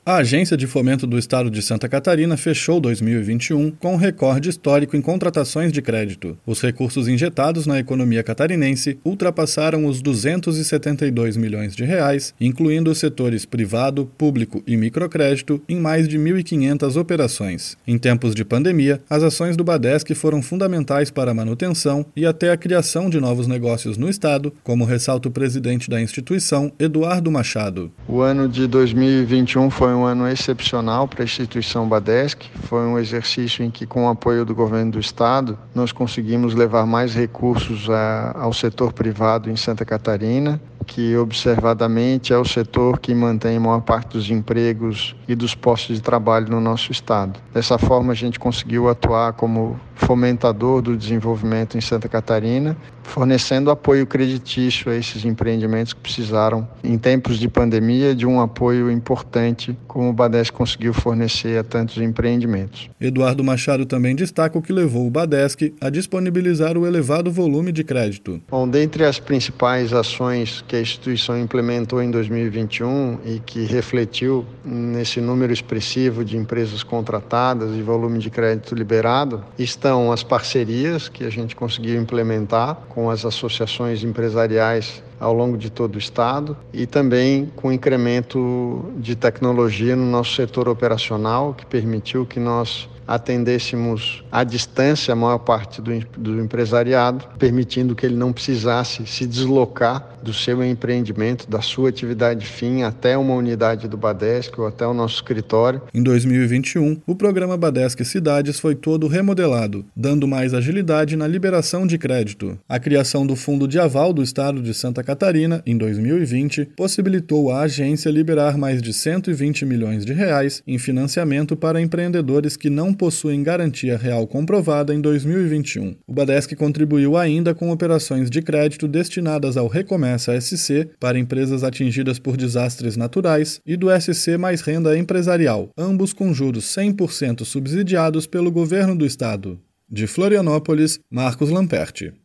A Agência de Fomento do Estado de Santa Catarina fechou 2021 com um recorde histórico em contratações de crédito. Os recursos injetados na economia catarinense ultrapassaram os R$ 272 milhões, incluindo os setores privado, público e microcrédito, em mais de 1.500 operações. Em tempos de pandemia, as ações do Badesc foram fundamentais para a manutenção e até a criação de novos negócios no Estado, como ressalta o presidente da instituição, Eduardo Machado. O ano de 2021 foi um ano excepcional para a instituição Badesc. Foi um exercício em que, com o apoio do governo do Estado, nós conseguimos levar mais recursos ao setor privado em Santa Catarina, que observadamente é o setor que mantém a maior parte dos empregos e dos postos de trabalho no nosso estado. Dessa forma, a gente conseguiu atuar como fomentador do desenvolvimento em Santa Catarina, fornecendo apoio creditício a esses empreendimentos que precisaram, em tempos de pandemia, de um apoio importante, como o Badesc conseguiu fornecer a tantos empreendimentos. Eduardo Machado também destaca o que levou o Badesc a disponibilizar o elevado volume de crédito. Bom, dentre as principais ações que a instituição implementou em 2021 e que refletiu nesse número expressivo de empresas contratadas e volume de crédito liberado, estão as parcerias que a gente conseguiu implementar com as associações empresariais ao longo de todo o estado e também com incremento de tecnologia no nosso setor operacional, que permitiu que nós atendêssemos à distância a maior parte do empresariado, permitindo que ele não precisasse se deslocar do seu empreendimento, da sua atividade fim, até uma unidade do Badesc ou até o nosso escritório. Em 2021, o programa Badesc Cidades foi todo remodelado, dando mais agilidade na liberação de crédito. A criação do Fundo de Aval do Estado de Santa Catarina, em 2020, possibilitou à agência liberar mais de R$ 120 milhões em financiamento para empreendedores que não possuem garantia real comprovada em 2021. O Badesc contribuiu ainda com operações de crédito destinadas ao Recomeça SC para empresas atingidas por desastres naturais e do SC mais renda empresarial, ambos com juros 100% subsidiados pelo governo do estado. De Florianópolis, Marcos Lamperti.